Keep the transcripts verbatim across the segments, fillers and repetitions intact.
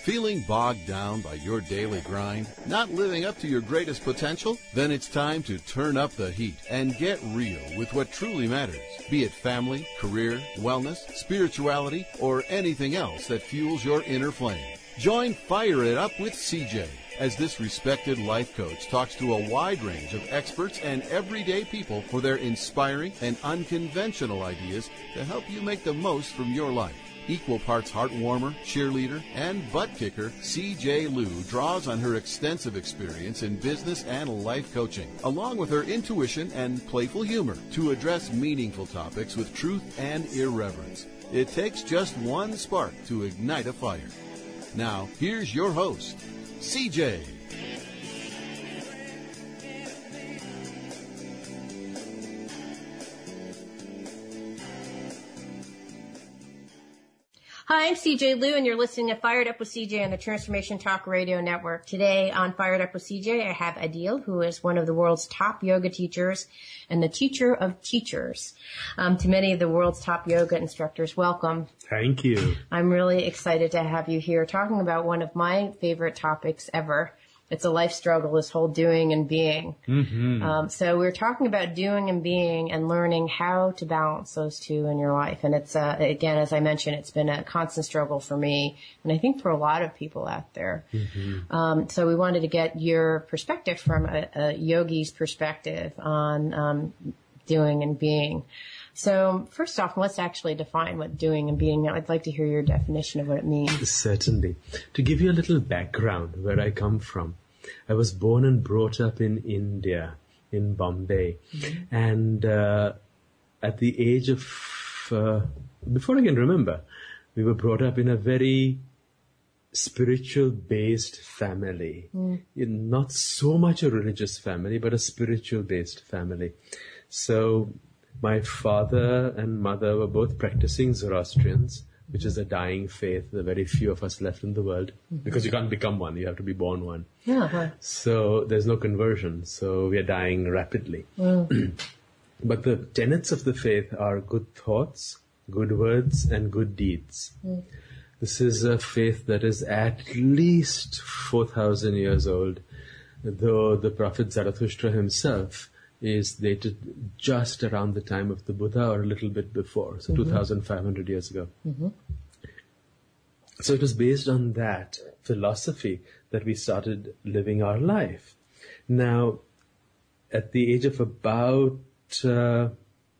Feeling bogged down by your daily grind? Not living up to your greatest potential? Then it's time to turn up the heat and get real with what truly matters. Be it family, career, wellness, spirituality, or anything else that fuels your inner flame. Join Fire It Up with C J as this respected life coach talks to a wide range of experts and everyday people for their inspiring and unconventional ideas to help you make the most from your life. Equal parts heart-warmer, cheerleader, and butt-kicker, C J Liu draws on her extensive experience in business and life coaching, along with her intuition and playful humor, to address meaningful topics with truth and irreverence. It takes just one spark to ignite a fire. Now, here's your host, C J. Hi, I'm C J Liu, and you're listening to Fired Up with C J on the Transformation Talk Radio Network. Today on Fired Up with C J, I have Adil, who is one of the world's top yoga teachers and the teacher of teachers um, to many of the world's top yoga instructors. Welcome. Thank you. I'm really excited to have you here talking about one of my favorite topics ever. It's a life struggle, this whole doing and being. Mm-hmm. Um, so we're talking about doing and being and learning how to balance those two in your life. And it's, uh, again, as I mentioned, it's been a constant struggle for me and I think for a lot of people out there. Mm-hmm. Um, so we wanted to get your perspective from a, a yogi's perspective on um, doing and being. So first off, let's actually define what doing and being. Now, I'd like to hear your definition of what it means. Certainly. To give you a little background where I come from, I was born and brought up in India, in Bombay. Mm-hmm. And uh, at the age of, uh, before I can remember, we were brought up in a very spiritual-based family. Mm. Not so much a religious family, but a spiritual-based family. So my father and mother were both practicing Zoroastrians, which is a dying faith. There are very few of us left in the world mm-hmm. because you can't become one. You have to be born one. Uh-huh. So there's no conversion. So we are dying rapidly. Mm. But the tenets of the faith are good thoughts, good words, and good deeds. Mm. This is a faith that is at least four thousand years old, though the Prophet Zarathustra himself is dated just around the time of the Buddha or a little bit before, so mm-hmm. two thousand five hundred years ago. Mm-hmm. So it was based on that philosophy that we started living our life. Now, at the age of about uh,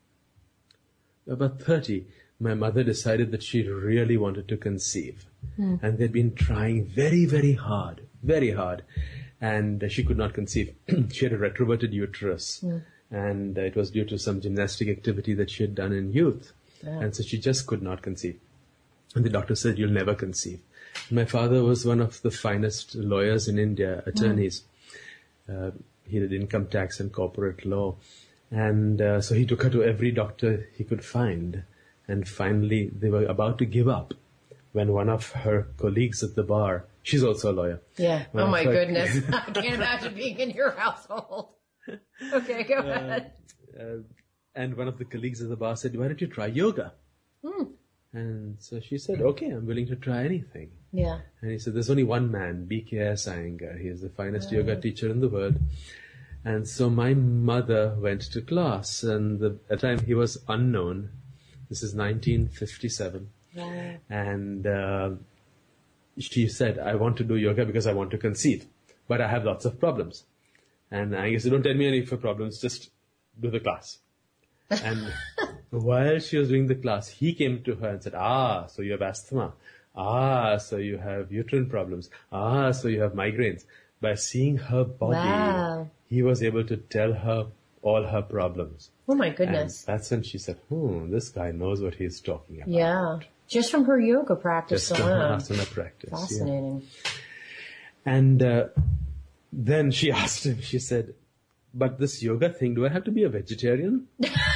about thirty, my mother decided that she really wanted to conceive. Mm. And they'd been trying very, very hard, very hard. And she could not conceive. She had a retroverted uterus. Mm. And it was due to some gymnastic activity that she had done in youth. Yeah. And so she just could not conceive. And the doctor said, you'll never conceive. My father was one of the finest lawyers in India, attorneys. Mm. Uh, he did income tax and corporate law. And uh, so he took her to every doctor he could find. And finally, they were about to give up when one of her colleagues at the bar, she's also a lawyer. Yeah. Oh my goodness. I can't imagine being in your household. Okay, go uh, ahead. Uh, and one of the colleagues at the bar said, why don't you try yoga? Hmm. And so she said, okay, I'm willing to try anything. Yeah. And he said, there's only one man, B K S Iyengar. He is the finest Oh. yoga teacher in the world. And so my mother went to class, and the, at the time he was unknown. This is nineteen fifty-seven. Wow. And uh, she said, I want to do yoga because I want to conceive, but I have lots of problems. And I guess, don't tell me any of your problems, just do the class. And while she was doing the class, he came to her and said, ah, so you have asthma. Ah, so you have uterine problems. Ah, so you have migraines. By seeing her body, Wow. he was able to tell her all her problems. Oh my goodness. And that's when she said, hmm, this guy knows what he's talking about. Yeah. Just from her yoga practice Just from her alone. asana practice. Fascinating. Yeah. And uh, then she asked him, she said, but this yoga thing, do I have to be a vegetarian?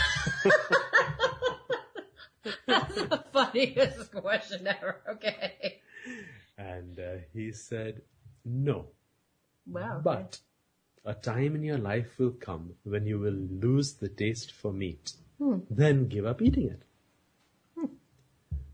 That's the funniest question ever. Okay. And uh, he said, no. Wow. Okay. But a time in your life will come when you will lose the taste for meat. Hmm. Then give up eating it. Hmm.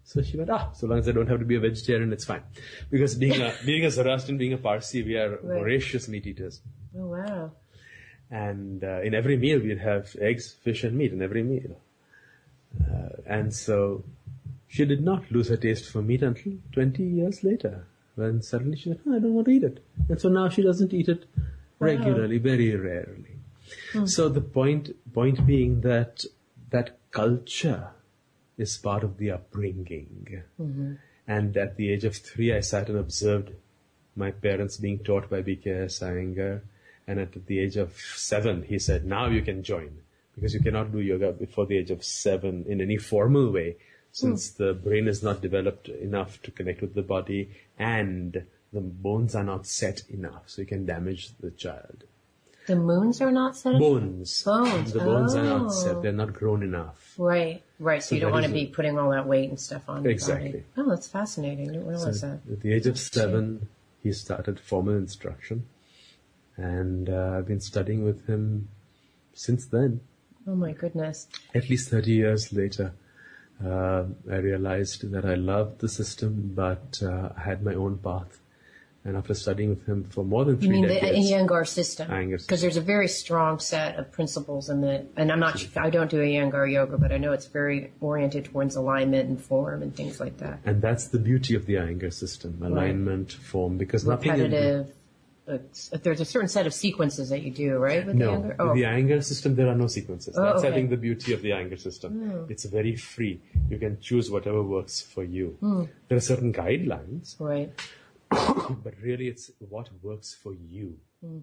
So she went, ah, so long as I don't have to be a vegetarian, it's fine. Because being a, being a Zoroastrian, being a Parsi, we are Right. voracious meat eaters. Oh, wow. And uh, in every meal, we'd have eggs, fish, and meat in every meal. Uh, and so she did not lose her taste for meat until twenty years later, when suddenly she said, oh, I don't want to eat it. And so now she doesn't eat it regularly, very rarely. Hmm. So the point, point being that that culture is part of the upbringing. Mm-hmm. And at the age of three, I sat and observed my parents being taught by B K S Iyengar. And at the age of seven, he said, now you can join. Because you cannot do yoga before the age of seven in any formal way, since mm. the brain is not developed enough to connect with the body and the bones are not set enough. So you can damage the child. The moons are not set? Bones. Bones. The bones oh. are not set. They're not grown enough. Right, right. So, so you don't want to be putting all that weight and stuff on exactly. the body. Oh, that's fascinating. I didn't realize so that. At the age of seven, he started formal instruction. And uh, I've been studying with him since then. Oh my goodness. At least thirty years later, uh, I realized that I loved the system, but uh, I had my own path. And after studying with him for more than three you mean decades, the Iyengar system? Iyengar Because there's a very strong set of principles in the, and I'm not, I don't do Iyengar yoga, but I know it's very oriented towards alignment and form and things like that. And that's the beauty of the Iyengar system, alignment, right. form, because repetitive. nothing in, Uh, there's a certain set of sequences that you do, right? With no, the Iyengar? Oh. the Iyengar system, there are no sequences. Oh, That's, okay. I think, the beauty of the Iyengar system. Mm. It's very free. You can choose whatever works for you. Mm. There are certain guidelines, right? but really it's what works for you. Mm.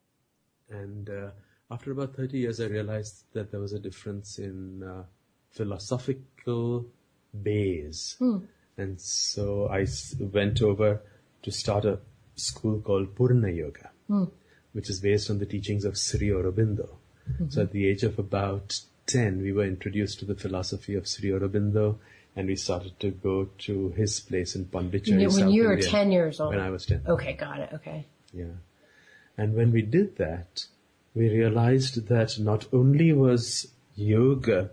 And uh, after about thirty years, I realized that there was a difference in uh, philosophical base. Mm. And so I s- went over to start a school called Purna Yoga, mm. which is based on the teachings of Sri Aurobindo. Mm-hmm. So at the age of about ten, we were introduced to the philosophy of Sri Aurobindo, and we started to go to his place in Pondicherry, When South you were India. ten years old? When I was ten. Okay, got it, okay. Yeah. And when we did that, we realized that not only was yoga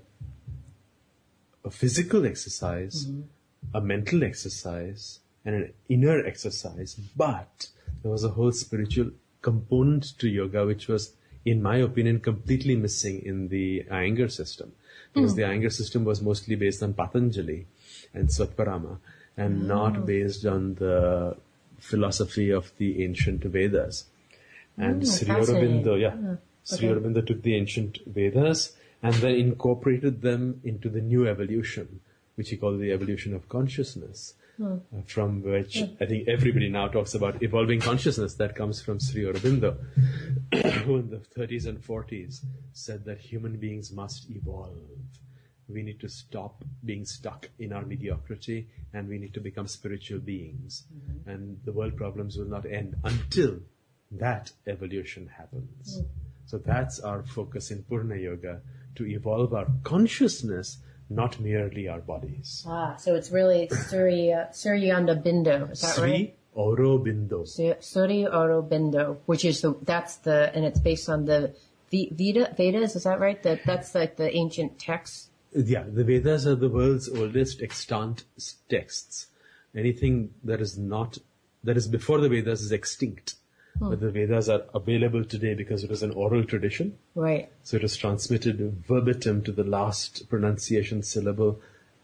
a physical exercise, mm-hmm. a mental exercise, and an inner exercise, but there was a whole spiritual component to yoga, which was, in my opinion, completely missing in the Iyengar system. Because mm. the Iyengar system was mostly based on Patanjali and Svatparama, and oh. not based on the philosophy of the ancient Vedas. And mm, Sri Aurobindo, yeah, yeah. Sri Okay. Aurobindo took the ancient Vedas and then incorporated them into the new evolution, which he called the evolution of consciousness. Hmm. Uh, from which Yeah. I think everybody now talks about evolving consciousness. That comes from Sri Aurobindo, who in the thirties and forties said that human beings must evolve. We need to stop being stuck in our mediocrity, and we need to become spiritual beings. Mm-hmm. And the world problems will not end until that evolution happens. Mm. So that's our focus in Purna Yoga, to evolve our consciousness, not merely our bodies. Ah, so it's really Surya, Suryanda Bindo, is that Sri right? Aurobindo. Su- Surya Aurobindo, which is the, that's the, and it's based on the V- Veda, Vedas, is that right? That, that's like the ancient texts? Yeah, the Vedas are the world's oldest extant texts. Anything that is not, that is before the Vedas is extinct. Hmm. But the Vedas are available today because it was an oral tradition. Right. So it was transmitted verbatim to the last pronunciation syllable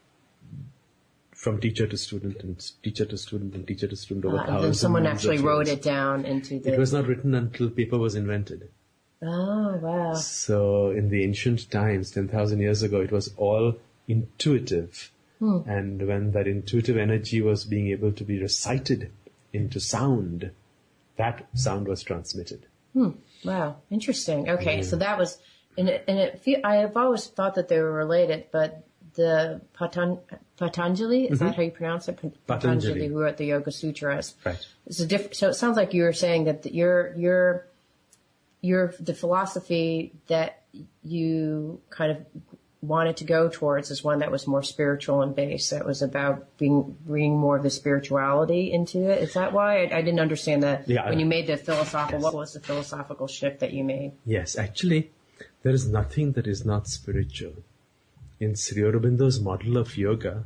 from teacher to student and teacher to student and teacher to student over Uh, and thousands. then someone and actually of wrote years. it down into the... It was not written until paper was invented. Oh, wow. So in the ancient times, ten thousand years ago, it was all intuitive. Hmm. And when that intuitive energy was being able to be recited into sound, that sound was transmitted. Hmm. Wow. Interesting. Okay. Yeah. So that was, and it, and it feel, I have always thought that they were related, but the Patan, Patanjali, is Mm-hmm. that how you pronounce it? Patanjali, Patanjali. who wrote the Yoga Sutras. Right. It's a diff- so it sounds like you were saying that the, your, your, your, the philosophy that you kind of wanted to go towards is one that was more spiritual and based. That was about being, bringing more of the spirituality into it. Is that why? I, I didn't understand that Yeah, when I- you made the philosophical, Yes. what was the philosophical shift that you made? Yes, actually, there is nothing that is not spiritual. In Sri Aurobindo's model of yoga,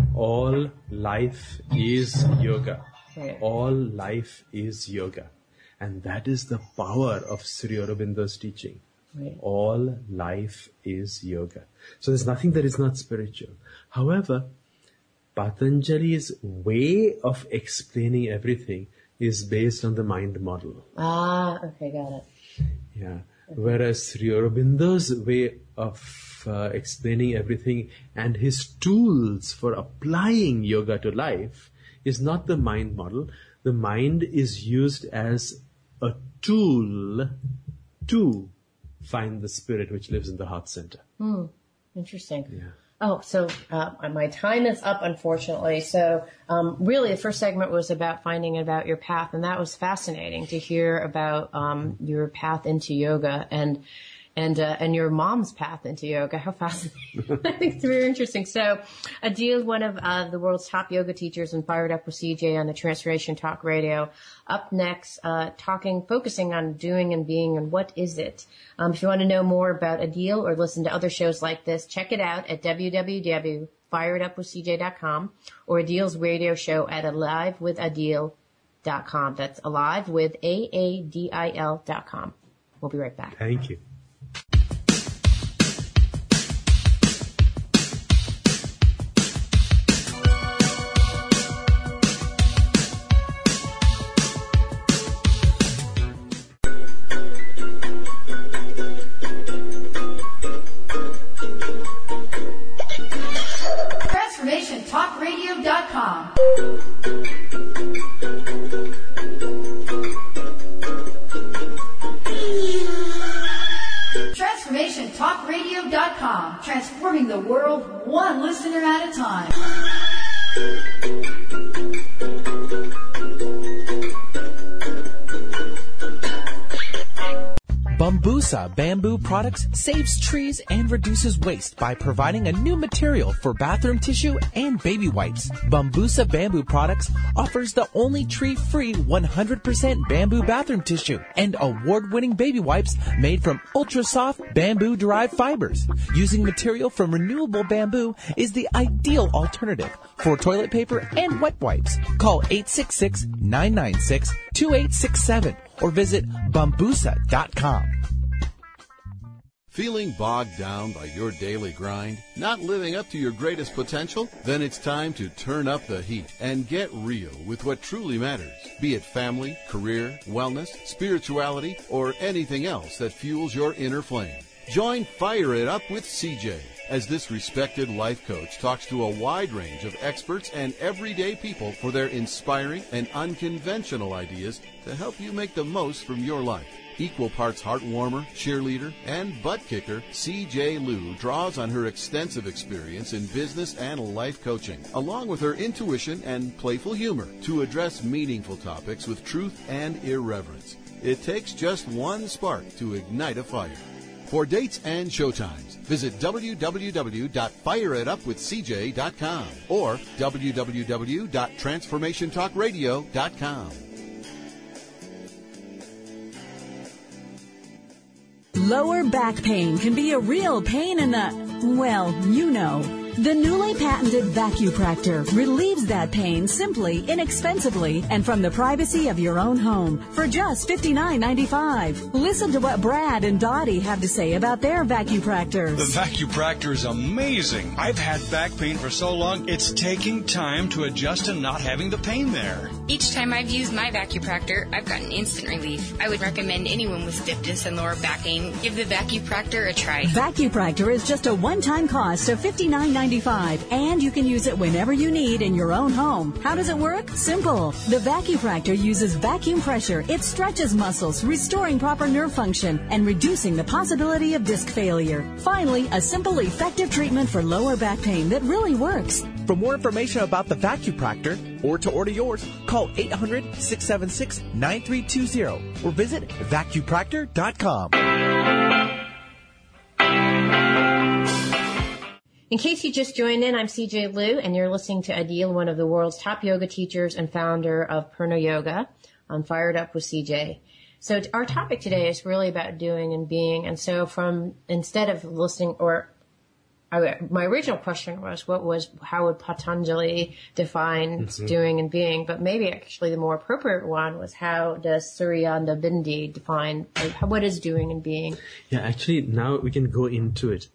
All life is yoga. Right. All life is yoga. And that is the power of Sri Aurobindo's teaching. Right. All life is yoga. So there's nothing that is not spiritual. However, Patanjali's way of explaining everything is based on the mind model. Ah, okay, got it. Yeah. Whereas Sri Aurobindo's way of uh, explaining everything and his tools for applying yoga to life is not the mind model. The mind is used as a tool to find the spirit which lives in the heart center. Hmm. Interesting. Yeah. Oh, so uh, my time is up, unfortunately. So um, really, the first segment was about finding about your path, and that was fascinating to hear about um, your path into yoga and and uh, and your mom's path into yoga. How fascinating! I think it's very interesting. So, Adil, one of uh, the world's top yoga teachers, and Fired Up with C J on the Transformation Talk Radio. Up next, uh, talking, focusing on doing and being, and what is it? Um, if you want to know more about Adil or listen to other shows like this, check it out at w w w dot fired up with c j dot com or Adil's radio show at alive with adil dot com. That's alive with A A D I L dot com. We'll be right back. Thank you. transformation talk radio dot com. transformation talk radio dot com. Transforming the world one listener at a time. Bambusa Bamboo Products saves trees and reduces waste by providing a new material for bathroom tissue and baby wipes. Bambusa Bamboo Products offers the only tree-free one hundred percent bamboo bathroom tissue and award-winning baby wipes made from ultra-soft bamboo-derived fibers. Using material from renewable bamboo is the ideal alternative for toilet paper and wet wipes. Call eight six six, nine nine six, two eight six seven or visit bambusa dot com. Feeling bogged down by your daily grind? Not living up to your greatest potential? Then it's time to turn up the heat and get real with what truly matters. Be it family, career, wellness, spirituality, or anything else that fuels your inner flame. Join Fire It Up with C J as this respected life coach talks to a wide range of experts and everyday people for their inspiring and unconventional ideas to help you make the most from your life. Equal parts heart-warmer, cheerleader, and butt-kicker, C J Liu draws on her extensive experience in business and life coaching, along with her intuition and playful humor, to address meaningful topics with truth and irreverence. It takes just one spark to ignite a fire. For dates and showtimes, visit w w w dot fire it up with c j dot com or w w w dot transformation talk radio dot com. Lower back pain can be a real pain in the, well, you know. The newly patented Vacupractor relieves that pain simply, inexpensively, and from the privacy of your own home for just fifty-nine ninety-five. Listen to what Brad and Dottie have to say about their Vacupractors. The Vacupractor is amazing. I've had back pain for so long, it's taking time to adjust to not having the pain there. Each time I've used my Vacupractor, I've gotten instant relief. I would recommend anyone with stiff disc and lower back pain give the Vacupractor a try. Vacupractor is just a one-time cost of fifty-nine ninety-five, and you can use it whenever you need in your own home. How does it work? Simple. The Vacupractor uses vacuum pressure. It stretches muscles, restoring proper nerve function and reducing the possibility of disc failure. Finally, a simple, effective treatment for lower back pain that really works. For more information about the Vacupractor or to order yours, call eight hundred, six seven six, nine three two zero or visit vacupractor dot com. In case you just joined in, I'm C J Liu, and you're listening to Adil, one of the world's top yoga teachers and founder of Purna Yoga on Fired Up with C J. So our topic today is really about doing and being. And so from, instead of listening or I, my original question was, what was, how would Patanjali define mm-hmm. doing and being? But maybe actually the more appropriate one was, how does Suryananda Bindi define, like, what is doing and being? Yeah, actually now we can go into it.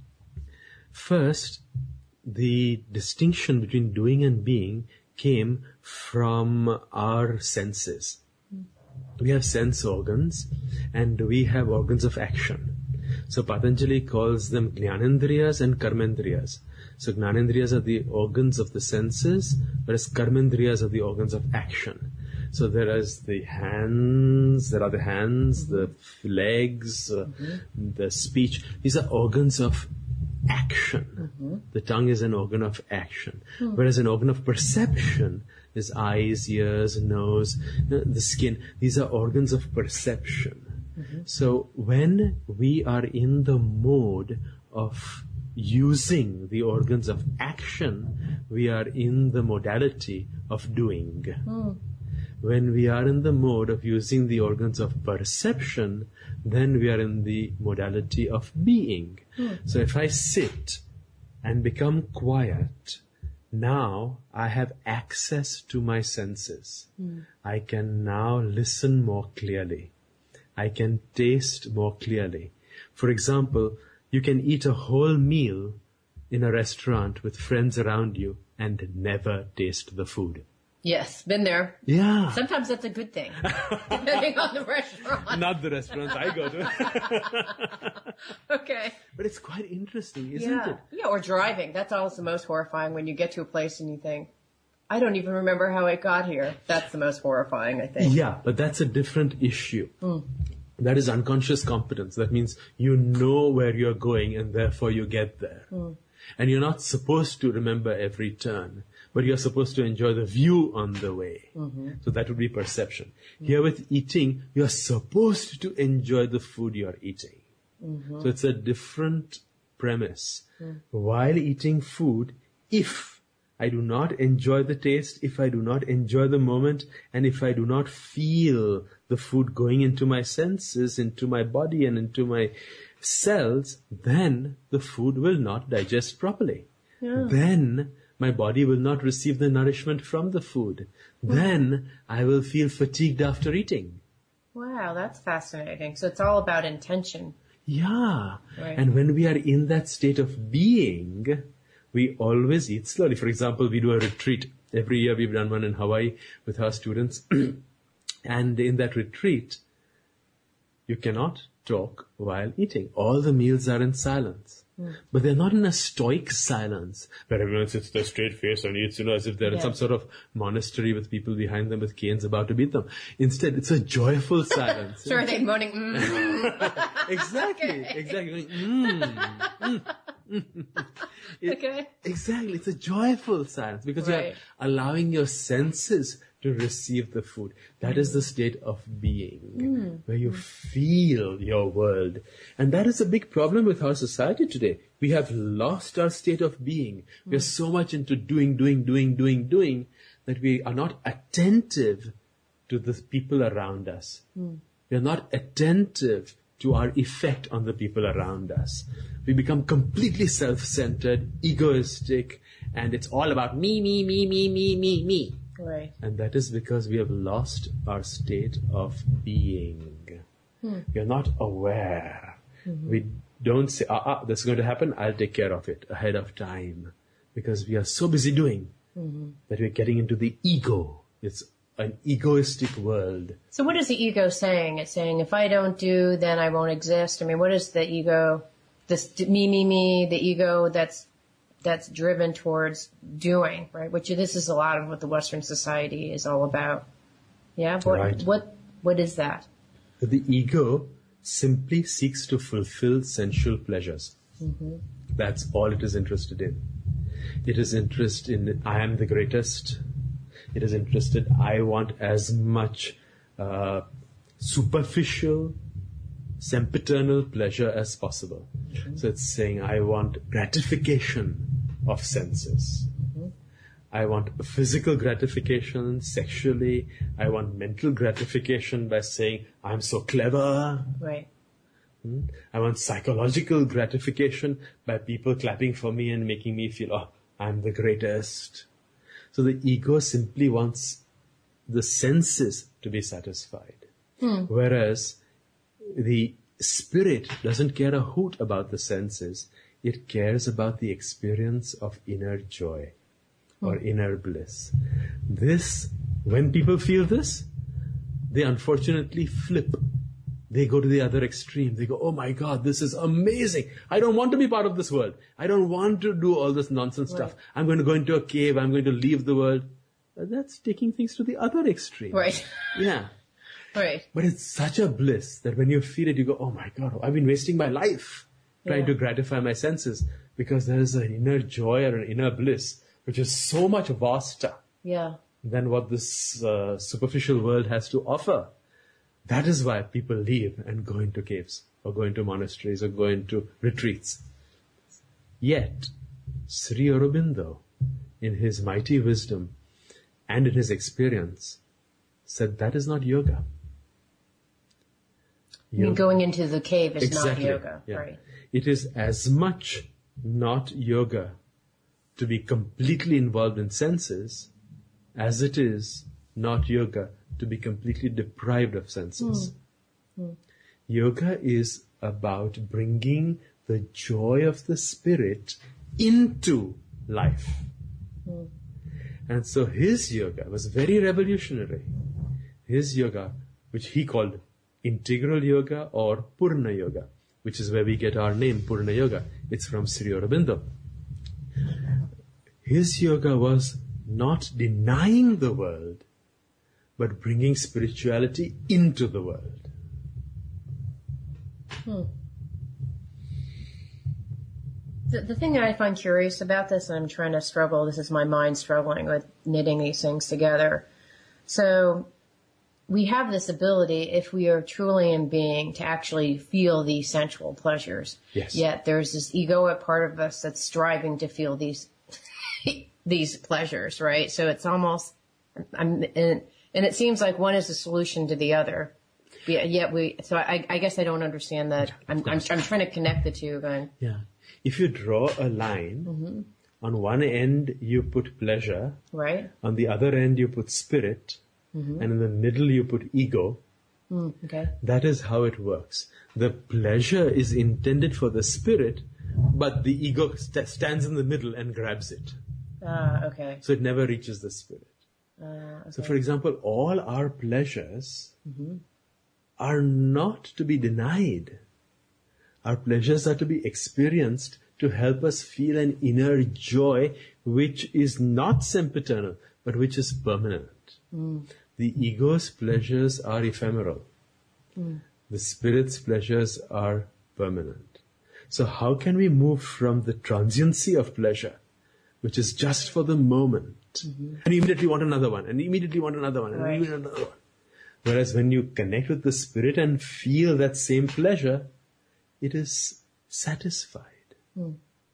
First, the distinction between doing and being came from our senses. Mm. We have sense organs and we have organs of action. So Patanjali calls them Jnanendriyas and Karmendriyas. So Jnanendriyas are the organs of the senses, whereas Karmendriyas are the organs of action. So there is the hands, there are the hands, the legs, uh, mm-hmm. the speech. These are organs of action. Mm-hmm. The tongue is an organ of action. Mm-hmm. Whereas an organ of perception is eyes, ears, nose, the skin. These are organs of perception. Mm-hmm. So when we are in the mode of using the organs of action, we are in the modality of doing. Mm. When we are in the mode of using the organs of perception, then we are in the modality of being. Mm. So if I sit and become quiet, now I have access to my senses. Mm. I can now listen more clearly. I can taste more clearly. For example, you can eat a whole meal in a restaurant with friends around you and never taste the food. Yes, been there. Yeah. Sometimes that's a good thing, depending on the restaurant. Not the restaurants I go to. Okay. But it's quite interesting, isn't yeah. it? Yeah, or driving. That's always the most horrifying, when you get to a place and you think, I don't even remember how it got here. That's the most horrifying, I think. Yeah, but that's a different issue. Mm. That is unconscious competence. That means you know where you're going and therefore you get there. Mm. And you're not supposed to remember every turn, but you're supposed to enjoy the view on the way. Mm-hmm. So that would be perception. Mm-hmm. Here with eating, you're supposed to enjoy the food you're eating. Mm-hmm. So it's a different premise. Mm. While eating food, if I do not enjoy the taste, if I do not enjoy the moment, and if I do not feel the food going into my senses, into my body and into my cells, then the food will not digest properly. Yeah. Then my body will not receive the nourishment from the food. Wow. Then I will feel fatigued after eating. Wow, that's fascinating. So it's all about intention. Yeah. Right. And when we are in that state of being, we always eat slowly. For example, we do a retreat. Every year we've done one in Hawaii with our students. And in that retreat, you cannot talk while eating. All the meals are in silence. Mm. But they're not in a stoic silence where everyone sits with a straight face and eats, you know, as if they're yeah. in some sort of monastery with people behind them with canes about to beat them. Instead, it's a joyful silence. So are they moaning? Mm. Exactly, okay. exactly. Mm, mm. It, okay. Exactly. It's a joyful silence because right. you're allowing your senses to receive the food. That mm. is the state of being, mm. where you mm. feel your world. And that is a big problem with our society today. We have lost our state of being. Mm. We are so much into doing, doing, doing, doing, doing, that we are not attentive to the people around us. Mm. We are not attentive to our effect on the people around us. We become completely self-centered, egoistic, and it's all about me, me, me, me, me, me, me. Right. And that is because we have lost our state of being. Hmm. We are not aware. Mm-hmm. We don't say, ah, ah, this is going to happen, I'll take care of it ahead of time. Because we are so busy doing mm-hmm. that we're getting into the ego. It's an egoistic world. So what is the ego saying? It's saying, if I don't do, then I won't exist. I mean, what is the ego, this me, me, me, the ego that's that's driven towards doing, right? Which this is a lot of what the Western society is all about. Yeah? What, right. what, what is that? The ego simply seeks to fulfill sensual pleasures. Mm-hmm. That's all it is interested in. It is interested in, I am the greatest. It is interested, I want as much uh, superficial, sempiternal pleasure as possible. Mm-hmm. So it's saying, I want gratification of senses. Mm-hmm. I want physical gratification sexually. I want mental gratification by saying, I'm so clever. Right. Hmm? I want psychological gratification by people clapping for me and making me feel, oh, I'm the greatest. So the ego simply wants the senses to be satisfied. Hmm. Whereas the spirit doesn't care a hoot about the senses. It cares about the experience of inner joy or hmm. inner bliss. This, when people feel this, they unfortunately flip. They go to the other extreme. They go, oh my God, this is amazing. I don't want to be part of this world. I don't want to do all this nonsense right. stuff. I'm going to go into a cave. I'm going to leave the world. That's taking things to the other extreme. Right. Yeah. Right. But it's such a bliss that when you feel it, you go, oh my God, I've been wasting my life trying yeah. to gratify my senses, because there is an inner joy or an inner bliss, which is so much vaster yeah. than what this uh, superficial world has to offer. That is why people leave and go into caves or go into monasteries or go into retreats. Yet, Sri Aurobindo, in his mighty wisdom and in his experience, said that is not yoga. You mean going into the cave is exactly. not yoga, yeah. right? It is as much not yoga to be completely involved in senses as it is not yoga to be completely deprived of senses. Mm. Mm. Yoga is about bringing the joy of the spirit into life. Mm. And so his yoga was very revolutionary. His yoga, which he called integral yoga or Purna yoga, which is where we get our name, Purna yoga. It's from Sri Aurobindo. His yoga was not denying the world, but bringing spirituality into the world. Hmm. The, the thing that I find curious about this, and I'm trying to struggle, this is my mind struggling with knitting these things together. So we have this ability, if we are truly in being, to actually feel these sensual pleasures. Yes. Yet there's this egoic part of us that's striving to feel these these pleasures, right? So it's almost, I'm, and, and it seems like one is a solution to the other. Yet we, so I, I guess I don't understand that. I'm, I'm, I'm trying to connect the two. Going. Yeah. If you draw a line, mm-hmm. on one end you put pleasure, right? On the other end you put spirit, mm-hmm. and in the middle you put ego. Mm, okay. That is how it works. The pleasure is intended for the spirit, but the ego st- stands in the middle and grabs it. Ah, okay. So it never reaches the spirit. Uh, okay. So for example, all our pleasures mm-hmm. are not to be denied. Our pleasures are to be experienced to help us feel an inner joy which is not sempiternal, but which is permanent. Mm. The ego's pleasures are ephemeral. Mm. The spirit's pleasures are permanent. So how can we move from the transiency of pleasure, which is just for the moment, mm-hmm. and immediately want another one, and immediately want another one, and right. immediately another one. Whereas when you connect with the spirit and feel that same pleasure, it is satisfied. Mm.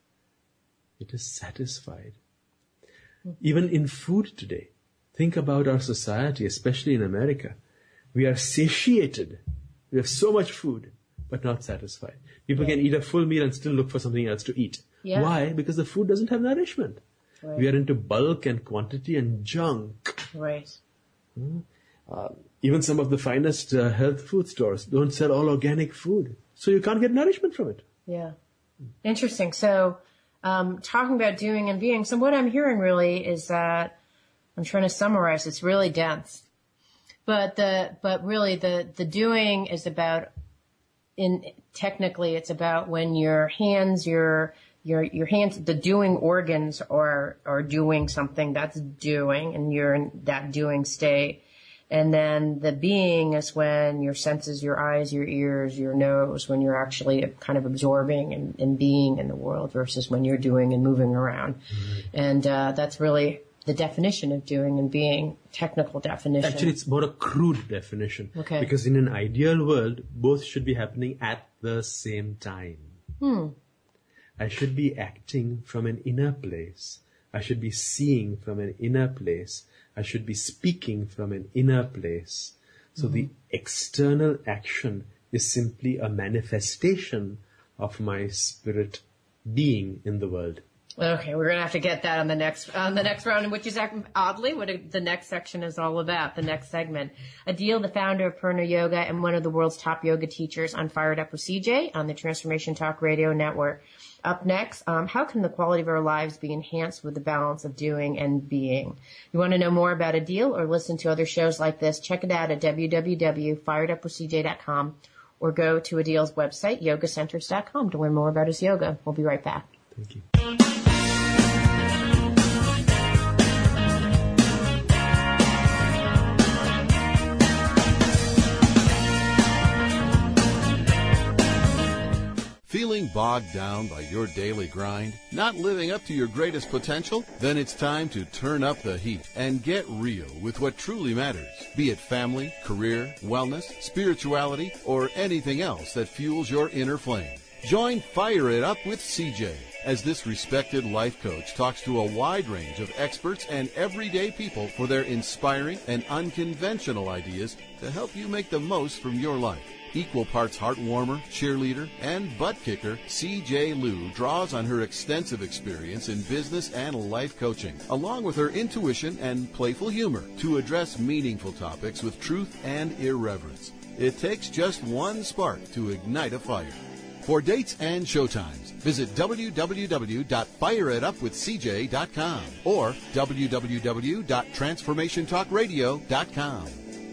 It is satisfied. Mm. Even in food today, think about our society, especially in America. We are satiated. We have so much food, but not satisfied. People yeah. can eat a full meal and still look for something else to eat. Yeah. Why? Because the food doesn't have nourishment. Right. We are into bulk and quantity and junk. Right. Hmm? Uh, even some of the finest uh, health food stores don't sell all organic food. So you can't get nourishment from it. Yeah. Interesting. So, um, talking about doing and being, so what I'm hearing really is that, I'm trying to summarize, it's really dense. But the, but really the, the doing is about, in, technically it's about when your hands, your, your, your hands, the doing organs are, are doing something that's doing, and you're in that doing state. And then the being is when your senses, your eyes, your ears, your nose, when you're actually kind of absorbing and, and being in the world versus when you're doing and moving around. Mm-hmm. And, uh, that's really the definition of doing and being, technical definition. Actually, it's more a crude definition. Okay. Because in an ideal world, both should be happening at the same time. Hmm. I should be acting from an inner place. I should be seeing from an inner place. I should be speaking from an inner place. So mm-hmm. the external action is simply a manifestation of my spirit being in the world. Okay, we're going to have to get that on the next on the next round, which is oddly what the next section is all about, the next segment. Adil, the founder of Purna Yoga and one of the world's top yoga teachers on Fired Up with C J on the Transformation Talk Radio Network. Up next, um, how can the quality of our lives be enhanced with the balance of doing and being? You want to know more about Adil or listen to other shows like this? Check it out at w w w dot fired up with c j dot com or go to Adil's website, yoga centers dot com, to learn more about his yoga. We'll be right back. Thank you. Feeling bogged down by your daily grind? Not living up to your greatest potential? Then it's time to turn up the heat and get real with what truly matters. Be it family, career, wellness, spirituality, or anything else that fuels your inner flame. Join Fire It Up with C J as this respected life coach talks to a wide range of experts and everyday people for their inspiring and unconventional ideas to help you make the most from your life. Equal parts heart-warmer, cheerleader, and butt-kicker, C J Liu draws on her extensive experience in business and life coaching, along with her intuition and playful humor, to address meaningful topics with truth and irreverence. It takes just one spark to ignite a fire. For dates and showtimes, visit w w w dot fire it up with c j dot com or w w w dot transformation talk radio dot com.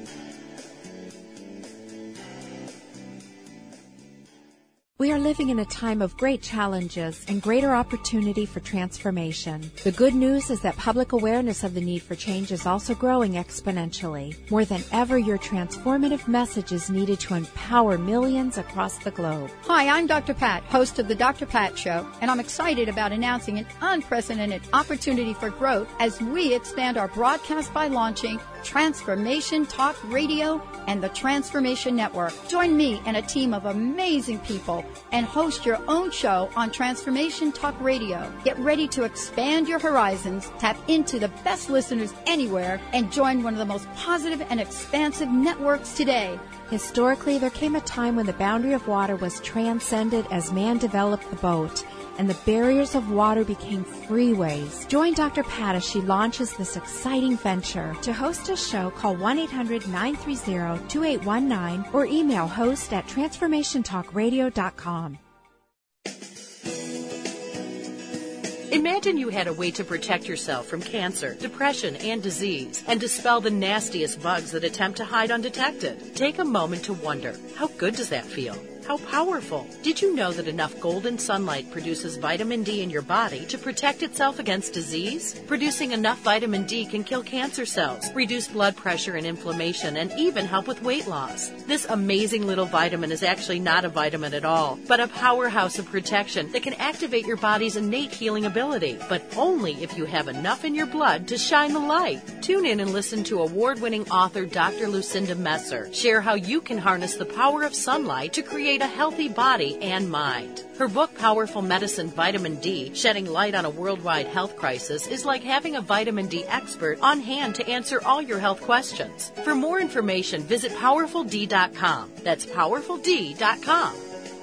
We are living in a time of great challenges and greater opportunity for transformation. The good news is that public awareness of the need for change is also growing exponentially. More than ever, your transformative message is needed to empower millions across the globe. Hi, I'm Doctor Pat, host of the Doctor Pat Show, and I'm excited about announcing an unprecedented opportunity for growth as we expand our broadcast by launching Transformation Talk Radio and the Transformation Network. Join me and a team of amazing people and host your own show on Transformation Talk Radio. Get ready to expand your horizons, tap into the best listeners anywhere, and join one of the most positive and expansive networks today. Historically, there came a time when the boundary of water was transcended as man developed the boat, and the barriers of water became freeways. Join Doctor Pat as she launches this exciting venture. To host a show, call one eight hundred nine three zero two eight one nine or email host at transformation talk radio dot com. Imagine you had a way to protect yourself from cancer, depression, and disease, and dispel the nastiest bugs that attempt to hide undetected. Take a moment to wonder, how good does that feel? How powerful. Did you know that enough golden sunlight produces vitamin D in your body to protect itself against disease? Producing enough vitamin D can kill cancer cells, reduce blood pressure and inflammation, and even help with weight loss. This amazing little vitamin is actually not a vitamin at all, but a powerhouse of protection that can activate your body's innate healing ability, but only if you have enough in your blood to shine the light. Tune in and listen to award-winning author Doctor Lucinda Messer share how you can harness the power of sunlight to create a healthy body and mind. Her book, Powerful Medicine Vitamin D, Shedding Light on a Worldwide Health Crisis, is like having a vitamin D expert on hand to answer all your health questions. For more information, visit powerful d dot com. That's powerful d dot com.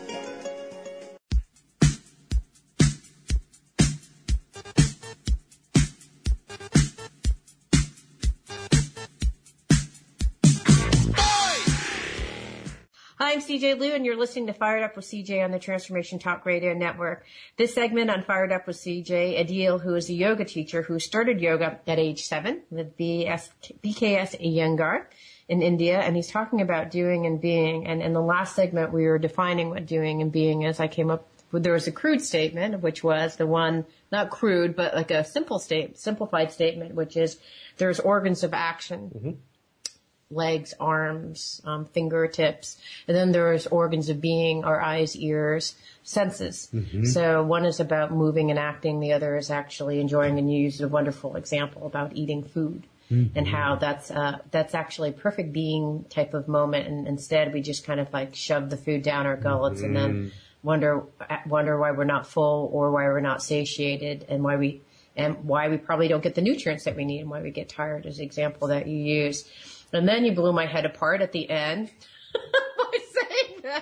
Hi, I'm C J Liu, and you're listening to Fired Up with C J on the Transformation Talk Radio Network. This segment on Fired Up with C J, Adil, who is a yoga teacher who started yoga at age seven with B K S Iyengar in India, and he's talking about doing and being. And in the last segment, we were defining what doing and being is. I came up with, there was a crude statement, which was the one, not crude, but like a simple state, simplified statement, which is there's organs of action. Mm-hmm. Legs, arms, um, fingertips, and then there's organs of being, our eyes, ears, senses. Mm-hmm. So one is about moving and acting, the other is actually enjoying, and you used a wonderful example about eating food. Mm-hmm. And how that's uh that's actually a perfect being type of moment, and instead we just kind of like shove the food down our gullets mm-hmm. and then wonder wonder why we're not full or why we're not satiated and why we and why we probably don't get the nutrients that we need and why we get tired, as the example that you use. And then you blew my head apart at the end by saying that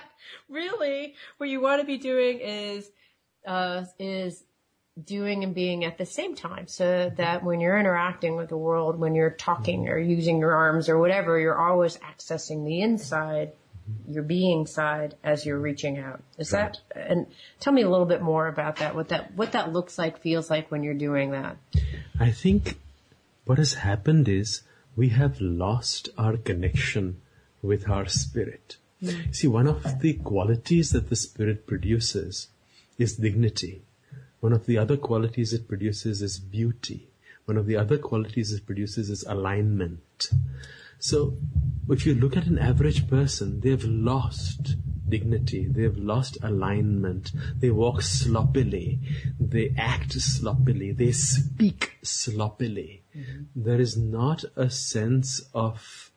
really, what you want to be doing is, uh, is doing and being at the same time, so that when you're interacting with the world, when you're talking or using your arms or whatever, you're always accessing the inside, your being side, as you're reaching out. Is right. that, and tell me a little bit more about that, what that, what that looks like, feels like when you're doing that. I think what has happened is we have lost our connection with our spirit. Mm. See, one of the qualities that the spirit produces is dignity. One of the other qualities it produces is beauty. One of the other qualities it produces is alignment. So if you look at an average person, they've lost dignity. They've lost alignment. They walk sloppily. They act sloppily. They speak sloppily. Mm-hmm. There is not a sense of,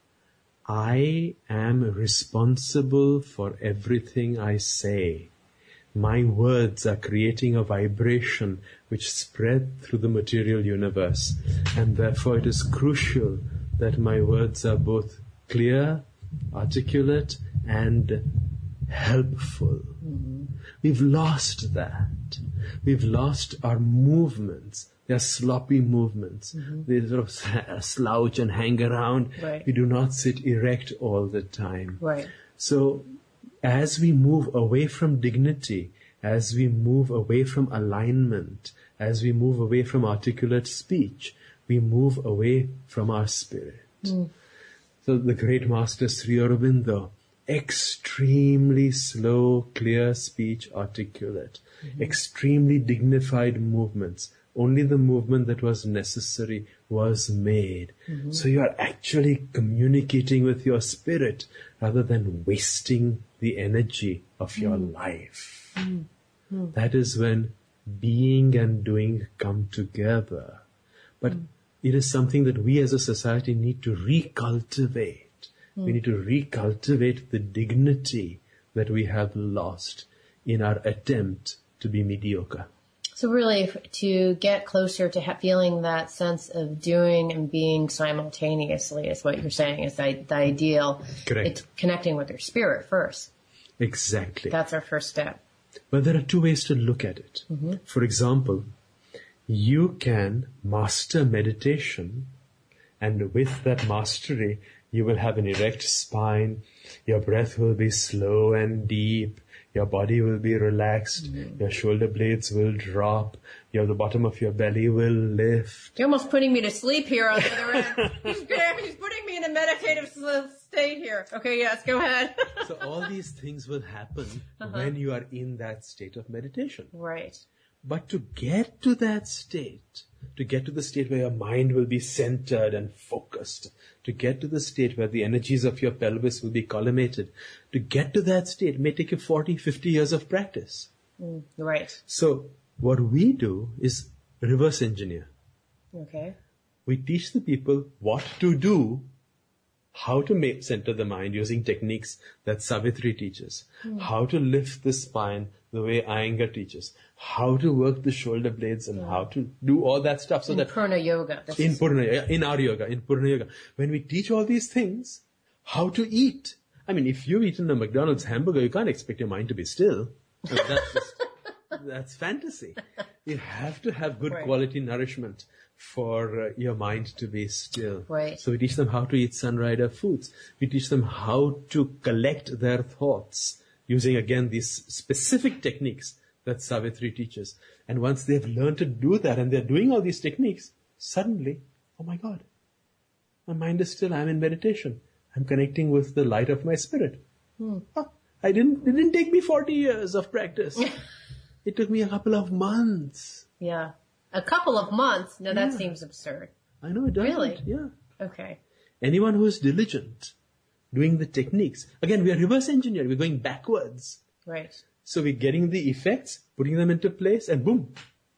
I am responsible for everything I say. My words are creating a vibration which spread through the material universe, and therefore it is crucial that my words are both clear, articulate, and helpful. Mm-hmm. We've lost that. We've lost our movements. They are sloppy movements. Mm-hmm. They sort of slouch and hang around. Right. We do not sit erect all the time. Right. So as we move away from dignity, as we move away from alignment, as we move away from articulate speech, we move away from our spirit. Mm. So the great master Sri Aurobindo, extremely slow, clear speech, articulate, mm-hmm. extremely dignified movements. Only the movement that was necessary was made. Mm-hmm. So you are actually communicating with your spirit rather than wasting the energy of your mm. life. Mm. Mm. That is when being and doing come together. But mm. it is something that we as a society need to recultivate. Mm. We need to recultivate the dignity that we have lost in our attempt to be mediocre. So really, to get closer to ha- feeling that sense of doing and being simultaneously is what you're saying is the, the ideal. Correct. It's connecting with your spirit first. Exactly. That's our first step. But there are two ways to look at it. Mm-hmm. For example, you can master meditation, and with that mastery, you will have an erect spine, your breath will be slow and deep, your body will be relaxed, mm-hmm. your shoulder blades will drop, your, the bottom of your belly will lift. You're almost putting me to sleep here on the other end. He's, he's putting me in a meditative state here. Okay, yes, go ahead. So all these things will happen uh-huh. when you are in that state of meditation. Right. But to get to that state, to get to the state where your mind will be centered and focused, to get to the state where the energies of your pelvis will be collimated, to get to that state may take you forty, fifty years of practice. Mm, right. So what we do is reverse engineer. Okay. We teach the people what to do, how to make, center the mind using techniques that Savitri teaches, mm. how to lift the spine the way Iyengar teaches, how to work the shoulder blades and yeah. how to do all that stuff. So in that Purna Yoga. That's in Purna, in our yoga, in Purna Yoga. When we teach all these things, how to eat. I mean, if you've eaten a McDonald's hamburger, you can't expect your mind to be still. I mean, that's just, that's fantasy. You have to have good right. quality nourishment for uh, your mind to be still. Right. So we teach them how to eat Sunrider foods. We teach them how to collect their thoughts using, again, these specific techniques that Savitri teaches. And once they've learned to do that and they're doing all these techniques, suddenly, oh my God, my mind is still, I'm in meditation. I'm connecting with the light of my spirit. Hmm. Oh, I didn't, it didn't take me forty years of practice. It took me a couple of months. Yeah. A couple of months? No, that yeah. seems absurd. I know it doesn't. Really? Yeah. Okay. Anyone who is diligent, doing the techniques. Again, we are reverse engineering. We're going backwards. Right. So we're getting the effects, putting them into place, and boom.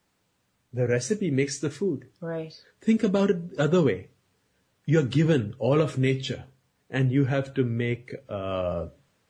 The recipe makes the food. Right. Think about it the other way. You're given all of nature, and you have to make a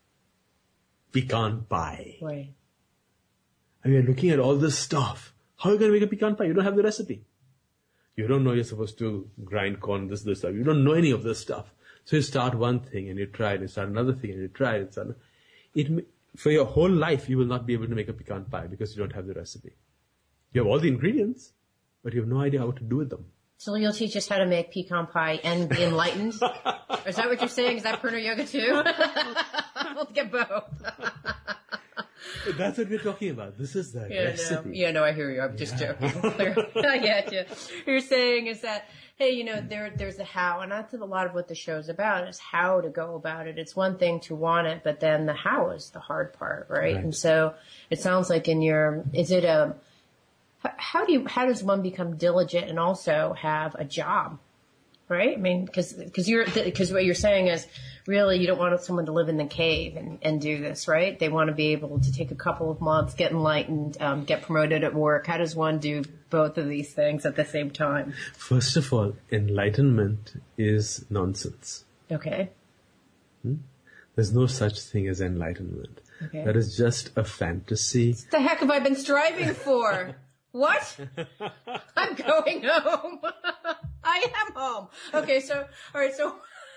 pecan pie. Right. And you're looking at all this stuff. How are you going to make a pecan pie? You don't have the recipe. You don't know you're supposed to grind corn, this, this stuff. You don't know any of this stuff. So you start one thing and you try it, you start another thing and you try it. Start, it for your whole life, you will not be able to make a pecan pie because you don't have the recipe. You have all the ingredients, but you have no idea how to do with them. So you'll teach us how to make pecan pie and be enlightened? Is that what you're saying? Is that Purna Yoga too? We'll get both. That's what we're talking about. This is the yeah, recipe. No. Yeah, no, I hear you. I'm just yeah. joking. I get you. You're saying is that, hey, you know, there, there's a how, and that's a lot of what the show's about, is how to go about it. It's one thing to want it, but then the how is the hard part, right? right. And so it sounds like in your, is it a, how do you, how does one become diligent and also have a job? Right? I mean, cause, cause you're, cause what you're saying is really you don't want someone to live in the cave and, and do this, right? They want to be able to take a couple of months, get enlightened, um, get promoted at work. How does one do both of these things at the same time? First of all, enlightenment is nonsense. Okay. Hmm? There's no such thing as enlightenment. Okay. That is just a fantasy. What the heck have I been striving for? What? I'm going home. I am home. Okay, so, alright, so,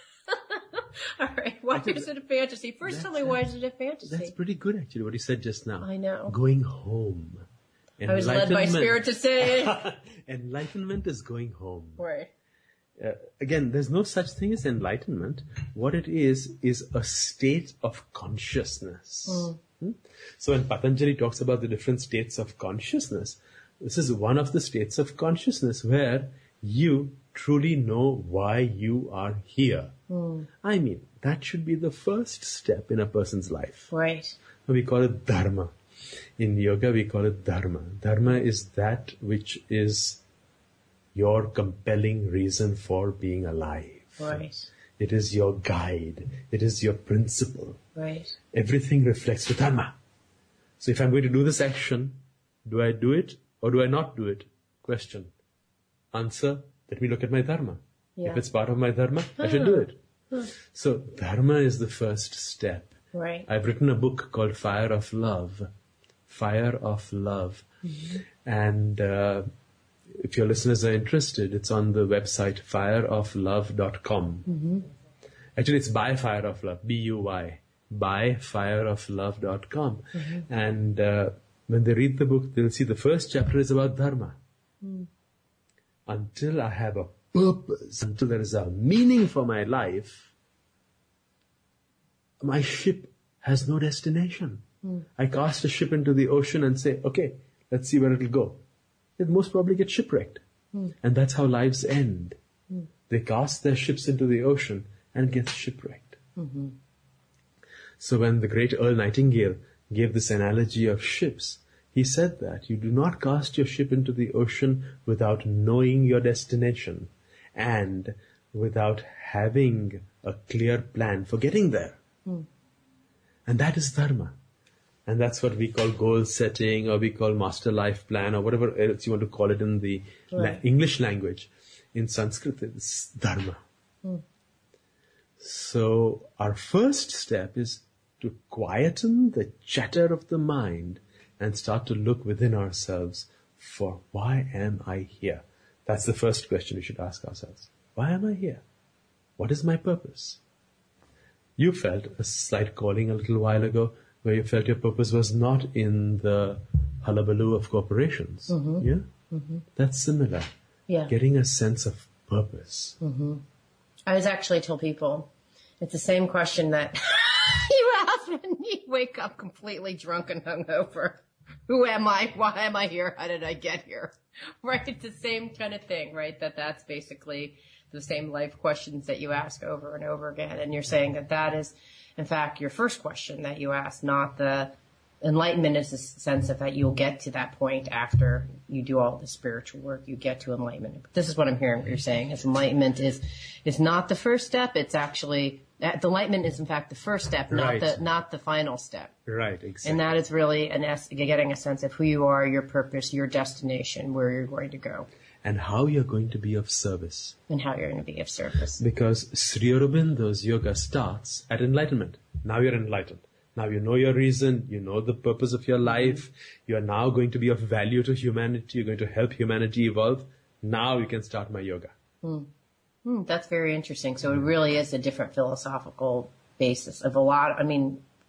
alright, why is it a fantasy? First tell me why is it a fantasy? That's pretty good actually, what you said just now. I know. Going home. I was led by spirit to say it. Enlightenment is going home. Right. Uh, again, there's no such thing as enlightenment. What it is, is a state of consciousness. Mm. Hmm? So when Patanjali talks about the different states of consciousness, this is one of the states of consciousness where you truly know why you are here. Mm. I mean, that should be the first step in a person's life. Right. We call it dharma. In yoga, we call it dharma. Dharma is that which is your compelling reason for being alive. Right. It is your guide. It is your principle. Right. Everything reflects the dharma. So if I'm going to do this action, do I do it or do I not do it? Question. Answer, let me look at my dharma. Yeah. If it's part of my dharma, I should do it. Huh. So dharma is the first step. Right. I've written a book called Fire of Love. Fire of Love. Mm-hmm. And uh, if your listeners are interested, it's on the website fire of love dot com. Mm-hmm. Actually, it's by Fire of Love, B U Y, by fire of love dot com. Mm-hmm. And uh, when they read the book, they'll see the first chapter is about dharma. Mm. Until I have a purpose, until there is a meaning for my life, my ship has no destination. Mm. I cast a ship into the ocean and say, okay, let's see where it'll go. It most probably get shipwrecked. Mm. And that's how lives end. Mm. They cast their ships into the ocean and get shipwrecked. Mm-hmm. So when the great Earl Nightingale gave this analogy of ships, he said that you do not cast your ship into the ocean without knowing your destination and without having a clear plan for getting there. Mm. And that is dharma. And that's what we call goal setting, or we call master life plan, or whatever else you want to call it in the right. la- English language. In Sanskrit, it's dharma. Mm. So our first step is to quieten the chatter of the mind and start to look within ourselves for why am I here? That's the first question we should ask ourselves. Why am I here? What is my purpose? You felt a slight calling a little while ago where you felt your purpose was not in the hullabaloo of corporations. Mm-hmm. Yeah? Mm-hmm. That's similar. Yeah. Getting a sense of purpose. Mm-hmm. I always actually tell people, it's the same question that you ask when you wake up completely drunk and hungover. Who am I? Why am I here? How did I get here? Right? It's the same kind of thing, right? That that's basically the same life questions that you ask over and over again. And you're saying that that is, in fact, your first question that you ask, not the enlightenment is the sense of that you'll get to that point after you do all the spiritual work, you get to enlightenment. But this is what I'm hearing what you're saying, is enlightenment is, is not the first step. It's actually, the enlightenment is in fact the first step, not right. the, not the final step. Right, exactly. And that is really an es- getting a sense of who you are, your purpose, your destination, where you're going to go. And how you're going to be of service. And how you're going to be of service. Because Sri Aurobindo's yoga starts at enlightenment. Now you're enlightened. Now you know your reason, you know the purpose of your life, you are now going to be of value to humanity, you're going to help humanity evolve. Now you can start my yoga. Mm. Mm, that's very interesting. So it really is a different philosophical basis of a lot. I mean,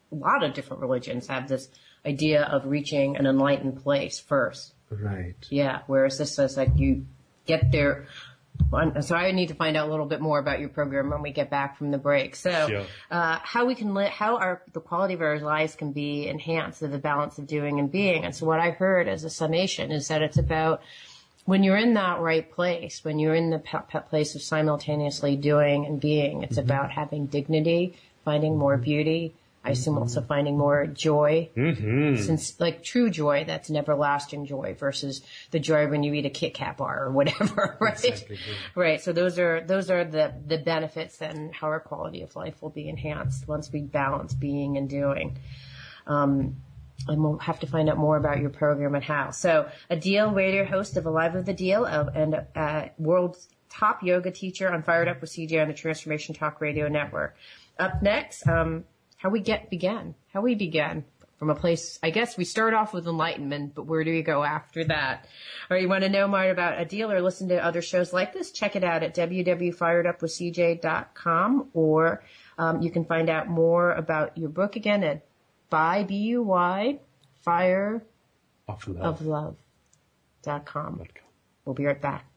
a lot of different religions have this idea of reaching an enlightened place first. Right. Yeah. Whereas this says like you get there. So I need to find out a little bit more about your program when we get back from the break. So, Sure. uh, how we can li- how our the quality of our lives can be enhanced through the balance of doing and being. And so what I heard as a summation is that it's about when you're in that right place, when you're in the pe- pe- place of simultaneously doing and being. It's mm-hmm. about having dignity, finding more beauty. I assume also finding more joy, mm-hmm. since like true joy, that's an everlasting joy versus the joy when you eat a Kit Kat bar or whatever, right? Exactly. Right. So those are, those are the, the benefits and how our quality of life will be enhanced once we balance being and doing. Um, and we'll have to find out more about your program and how. So Adil, radio host of Alive with Adil uh, and uh, world's top yoga teacher on Fired Up with C J on the Transformation Talk Radio Network. Up next, um, how we get began, how we began from a place, I guess we start off with enlightenment, but where do we go after that? Or you want to know more about Adil or listen to other shows like this? Check it out at w w w dot fired up with c j dot com, or um, you can find out more about your book again at buy, B U Y, fire of love. of love dot com. We'll be right back.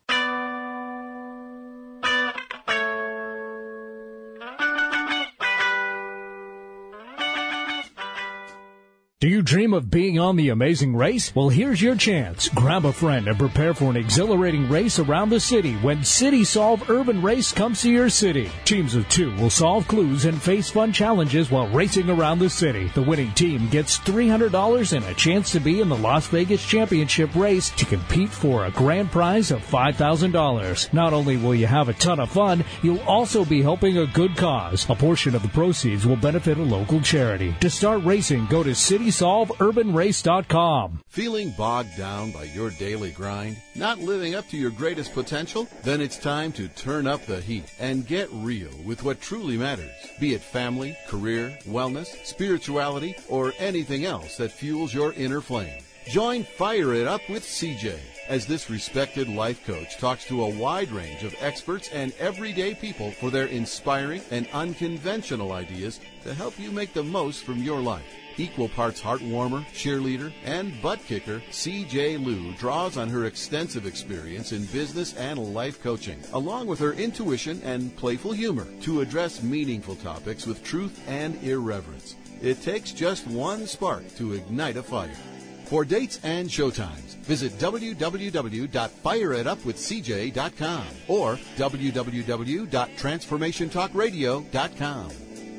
Do you dream of being on The Amazing Race? Well, here's your chance. Grab a friend and prepare for an exhilarating race around the city when City Solve Urban Race comes to your city. Teams of two will solve clues and face fun challenges while racing around the city. The winning team gets three hundred dollars and a chance to be in the Las Vegas Championship race to compete for a grand prize of five thousand dollars. Not only will you have a ton of fun, you'll also be helping a good cause. A portion of the proceeds will benefit a local charity. To start racing, go to city solve urban race dot com. Feeling bogged down by your daily grind? Not living up to your greatest potential? Then it's time to turn up the heat and get real with what truly matters. Be it family, career, wellness, spirituality, or anything else that fuels your inner flame. Join Fire It Up with C J as this respected life coach talks to a wide range of experts and everyday people for their inspiring and unconventional ideas to help you make the most from your life. Equal parts heart-warmer, cheerleader, and butt-kicker, C J Liu draws on her extensive experience in business and life coaching, along with her intuition and playful humor, to address meaningful topics with truth and irreverence. It takes just one spark to ignite a fire. For dates and showtimes, visit w w w dot fire it up with c j dot com or w w w dot transformation talk radio dot com.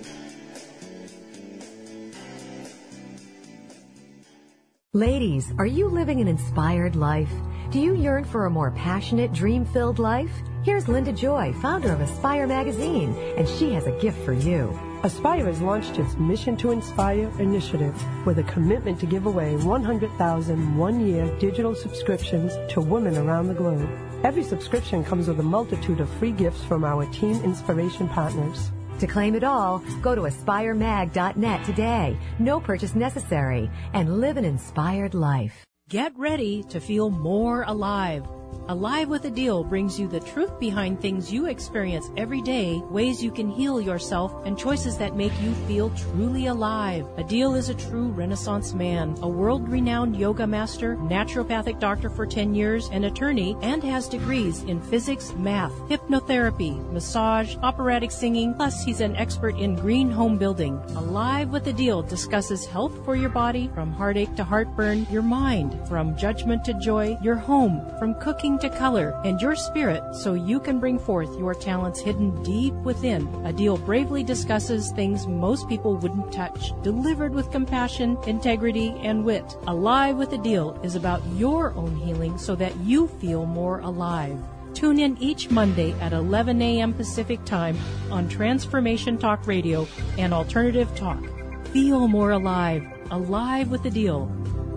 Ladies, are you living an inspired life? Do you yearn for a more passionate, dream-filled life? Here's Linda Joy, founder of Aspire Magazine, and she has a gift for you. Aspire has launched its Mission to Inspire initiative with a commitment to give away one hundred thousand one-year digital subscriptions to women around the globe. Every subscription comes with a multitude of free gifts from our team inspiration partners. To claim it all, go to aspire mag dot net today. No purchase necessary. And live an inspired life. Get ready to feel more alive. Alive with Adil brings you the truth behind things you experience every day, ways you can heal yourself, and choices that make you feel truly alive. Adil is a true Renaissance man, a world-renowned yoga master, naturopathic doctor for ten years, an attorney, and has degrees in physics, math, hypnotherapy, massage, operatic singing, plus he's an expert in green home building. Alive with Adil discusses health for your body, from heartache to heartburn, your mind, from judgment to joy, your home, from cooking to color, and your spirit, so you can bring forth your talents hidden deep within. Adil bravely discusses things most people wouldn't touch, delivered with compassion, integrity, and wit. Alive with Adil is about your own healing so that you feel more alive. Tune in each Monday at eleven a.m. Pacific Time on Transformation Talk Radio and Alternative Talk. Feel more alive. Alive with Adil.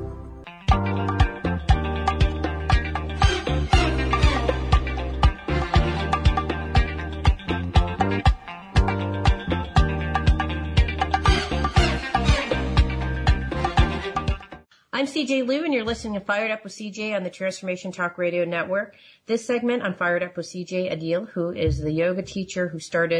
I'm C J Liu, and you're listening to Fired Up with C J on the Transformation Talk Radio Network. This segment on Fired Up with C J, Adil, who is the yoga teacher who started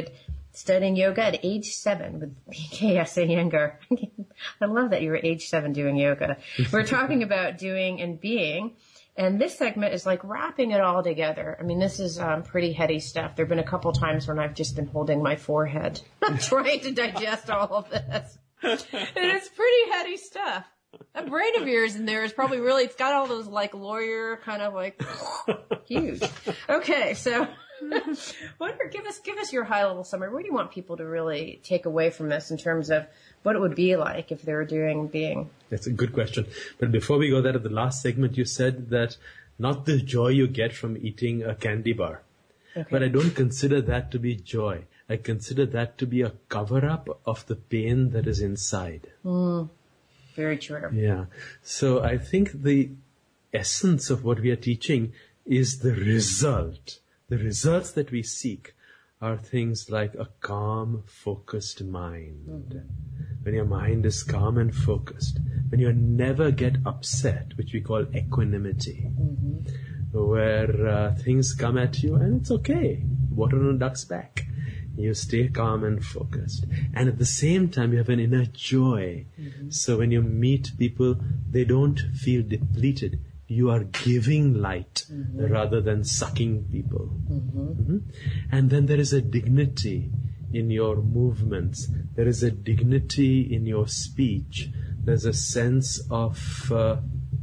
studying yoga at age seven with B K S Iyengar. I love that you were age seven doing yoga. We're talking about doing and being. And this segment is like wrapping it all together. I mean, this is um, pretty heady stuff. There have been a couple times when I've just been holding my forehead. I'm trying to digest all of this. And it's pretty heady stuff. That brain of yours in there is probably really, it's got all those like lawyer kind of like huge. Okay, so wonder, give us give us your high level summary. What do you want people to really take away from this in terms of what it would be like if they were doing being? That's a good question. But before we go there, at the last segment, you said that not the joy you get from eating a candy bar. Okay. But I don't consider that to be joy. I consider that to be a cover-up of the pain that is inside. Mm, very true. Yeah. So I think the essence of what we are teaching is the result. The results that we seek are things like a calm, focused mind. Mm-hmm. When your mind is calm and focused, when you never get upset, which we call equanimity, mm-hmm. where uh, things come at you and it's okay, water on a duck's back. You stay calm and focused. And at the same time, you have an inner joy. Mm-hmm. So when you meet people, they don't feel depleted. You are giving light mm-hmm. rather than sucking people. Mm-hmm. Mm-hmm. And then there is a dignity in your movements. There is a dignity in your speech. There's a sense of uh,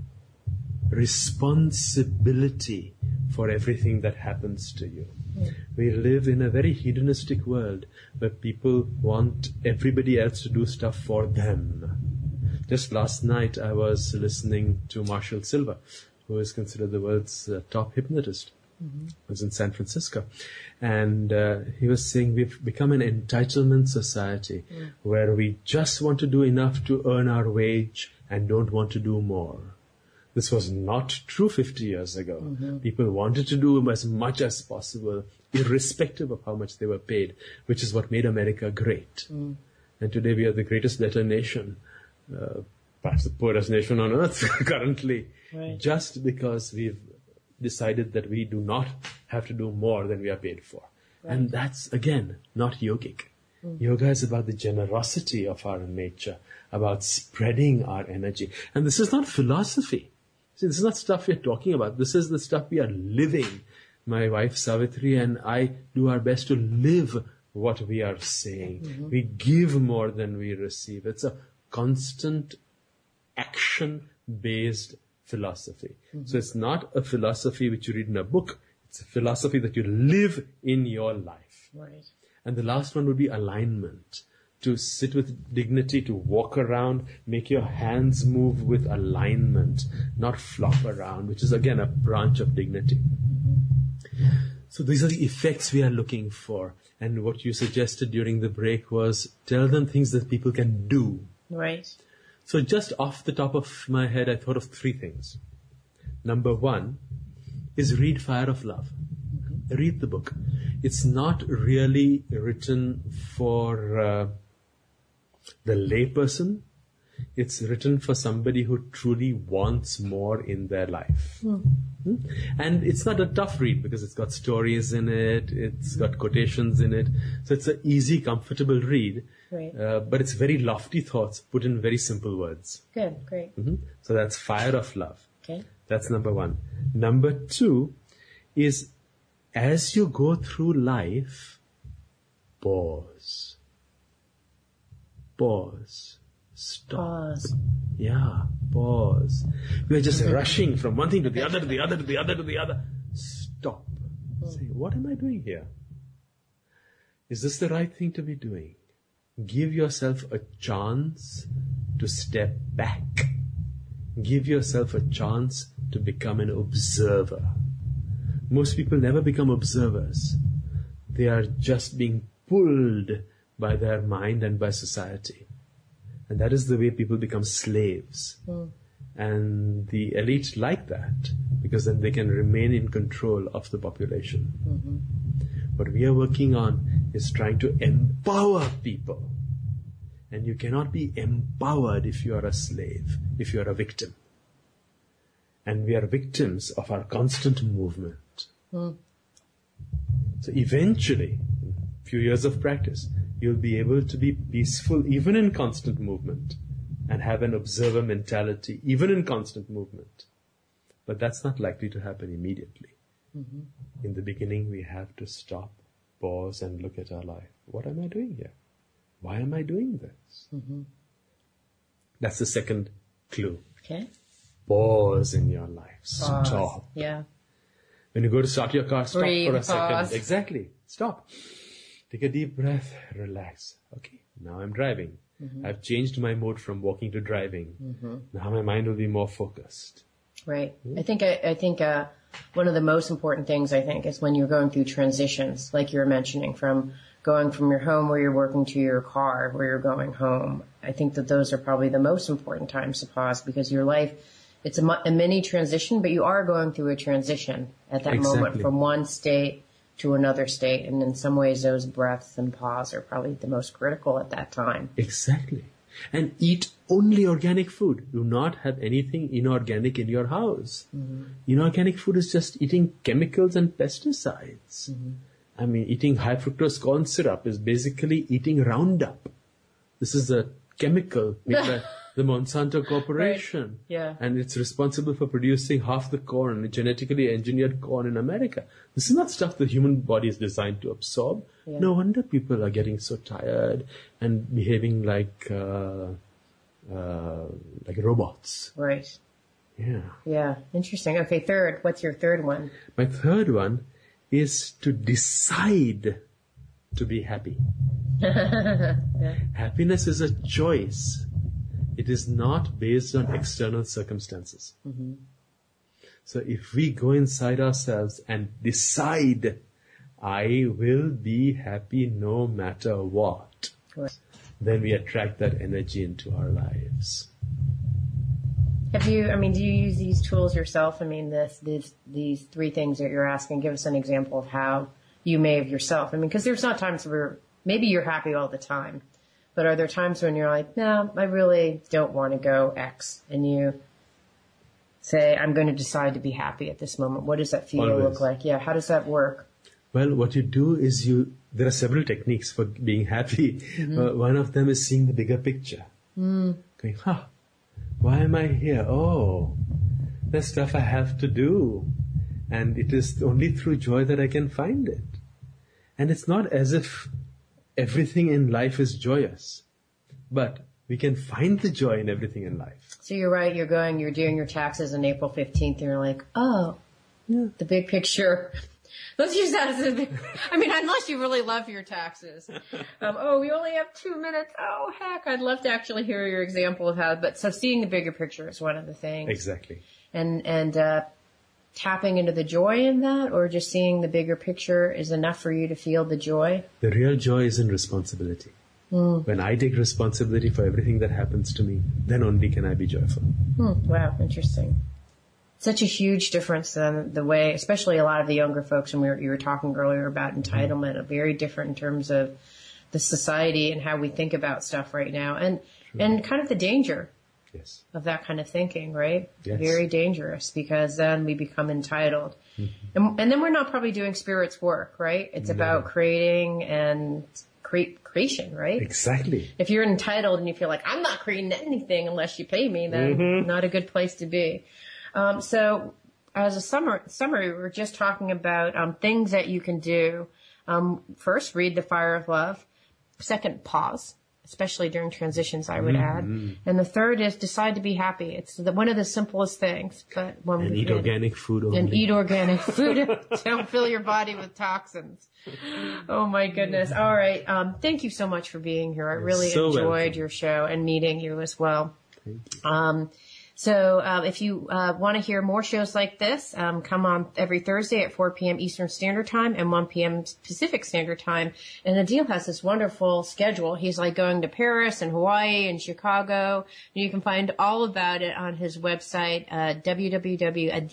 responsibility for everything that happens to you. Mm. We live in a very hedonistic world where people want everybody else to do stuff for them. Just last night, I was listening to Marshall Silver, who is considered the world's uh, top hypnotist. Mm-hmm. He was in San Francisco. And uh, he was saying we've become an entitlement society mm. where we just want to do enough to earn our wage and don't want to do more. This was not true fifty years ago. Mm-hmm. People wanted to do as much as possible, irrespective of how much they were paid, which is what made America great. Mm. And today we are the greatest debtor nation. Uh, perhaps the poorest nation on earth currently, right. Just because we've decided that we do not have to do more than we are paid for. Right. And that's, again, not yogic. Mm. Yoga is about the generosity of our nature, about spreading our energy. And this is not philosophy. See, this is not stuff we're talking about. This is the stuff we are living. My wife Savitri and I do our best to live what we are saying. Mm-hmm. We give more than we receive. It's a constant action-based philosophy. Mm-hmm. So it's not a philosophy which you read in a book. It's a philosophy that you live in your life. Right. And the last one would be alignment. To sit with dignity, to walk around, make your hands move with alignment, not flop around, which is again a branch of dignity. Mm-hmm. So these are the effects we are looking for. And what you suggested during the break was tell them things that people can do. Right. So just off the top of my head, I thought of three things. Number one is read Fire of Love. Mm-hmm. Read the book. It's not really written for uh, the layperson. It's written for somebody who truly wants more in their life. Mm. Hmm? And it's not a tough read because it's got stories in it, it's got quotations in it. So it's an easy, comfortable read. Right. Uh, but it's very lofty thoughts put in very simple words. Good, great. Mm-hmm. So that's Fire of Love. Okay. That's number one. Number two is as you go through life, pause. Pause. Stop. Pause. Yeah, pause. We're just rushing from one thing to the other, to the other, to the other, to the other. Stop. Mm. Say, what am I doing here? Is this the right thing to be doing? Give yourself a chance to step back. Give yourself a chance to become an observer. Most people never become observers. They are just being pulled by their mind and by society. And that is the way people become slaves. Mm. And the elite like that because then they can remain in control of the population. Mm-hmm. What we are working on is trying to empower people. And you cannot be empowered if you are a slave, if you are a victim. And we are victims of our constant movement. Mm. So eventually, few years of practice, you'll be able to be peaceful even in constant movement and have an observer mentality even in constant movement. But that's not likely to happen immediately. Mm-hmm. In the beginning, we have to stop, pause, and look at our life. What am I doing here? Why am I doing this? Mm-hmm. That's the second clue. Okay. Pause in your life. Stop. Pause. Yeah. When you go to start your car, stop Breathe, for a pause. second. Exactly. Stop. Take a deep breath. Relax. Okay. Now I'm driving. Mm-hmm. I've changed my mode from walking to driving. Mm-hmm. Now my mind will be more focused. Right. Mm-hmm. I think, I, I think, uh, one of the most important things, I think, is when you're going through transitions, like you were mentioning, from going from your home where you're working to your car where you're going home. I think that those are probably the most important times to pause, because your life, it's a, a mini transition, but you are going through a transition at that Exactly. moment from one state to another state. And in some ways, those breaths and pause are probably the most critical at that time. Exactly. And eat only organic food. Do not have anything inorganic in your house. Mm-hmm. Inorganic food is just eating chemicals and pesticides. Mm-hmm. I mean, eating high fructose corn syrup is basically eating Roundup. This is a chemical made by the Monsanto Corporation. Right. Yeah. And it's responsible for producing half the corn, genetically engineered corn in America. This is not stuff the human body is designed to absorb. Yeah. No wonder people are getting so tired and behaving like uh, uh, like robots. Right. Yeah. Yeah. Interesting. Okay, third. What's your third one? My third one is to decide to be happy. Yeah. Happiness is a choice. It is not based on external circumstances. Mm-hmm. So if we go inside ourselves and decide, I will be happy no matter what, right, then we attract that energy into our lives. Have you, I mean, do you use these tools yourself? I mean, this, this, these three things that you're asking, give us an example of how you may have yourself. I mean, because there's not times where maybe you're happy all the time, but are there times when you're like, no, I really don't want to go X, and you say, I'm going to decide to be happy at this moment. What does that feel Always. look like? Yeah. How does that work? Well, what you do is you, there are several techniques for being happy. Mm-hmm. Uh, one of them is seeing the bigger picture. Mm. Going, huh, why am I here? Oh, there's stuff I have to do. And it is only through joy that I can find it. And it's not as if everything in life is joyous, but we can find the joy in everything in life. So you're right. You're going, you're doing your taxes on April fifteenth, and you're like, oh, yeah, the big picture. Let's use that as a big, I mean, unless you really love your taxes. Um, oh, we only have two minutes. Oh, heck, I'd love to actually hear your example of how, but so seeing the bigger picture is one of the things. Exactly. And, and, uh, tapping into the joy in that, or just seeing the bigger picture is enough for you to feel the joy? The real joy is in responsibility. Mm. When I take responsibility for everything that happens to me, then only can I be joyful. Hmm. Wow, interesting. Such a huge difference than the way, especially a lot of the younger folks, and we were, you were talking earlier about entitlement, mm. very different in terms of the society and how we think about stuff right now, and True. and kind of the danger yes. of that kind of thinking, right? Yes. Very dangerous, because then we become entitled. Mm-hmm. And, and then we're not probably doing spirit's work, right? It's no. about creating and create creation, right? Exactly. If you're entitled and you feel like, I'm not creating anything unless you pay me, then mm-hmm. not a good place to be. Um, so as a summary, summary, we were just talking about um, things that you can do. Um, first, read The Fire of Love. Second, pause, especially during transitions, I would mm-hmm. add. And the third is decide to be happy. It's the, one of the simplest things. But when and we eat organic food only. And eat organic food. Don't fill your body with toxins. Oh, my goodness. All right. Um, thank you so much for being here. I really so enjoyed welcome. your show and meeting you as well. Thank you. Um, So uh, if you uh, want to hear more shows like this, um, come on every Thursday at four p.m. Eastern Standard Time and one p.m. Pacific Standard Time. And Adil has this wonderful schedule. He's like going to Paris and Hawaii and Chicago. And you can find all about it on his website, uh, w w w dot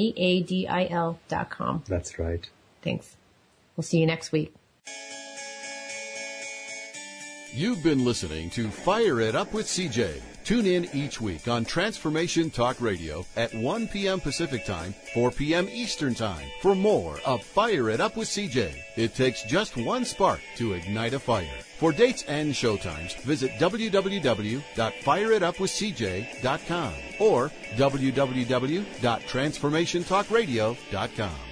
adil dot com. That's right. Thanks. We'll see you next week. You've been listening to Fire It Up with C J. Tune in each week on Transformation Talk Radio at one p.m. Pacific Time, four p.m. Eastern Time for more of Fire It Up with C J. It takes just one spark to ignite a fire. For dates and showtimes, visit w w w dot fire it up with c j dot com or w w w dot transformation talk radio dot com.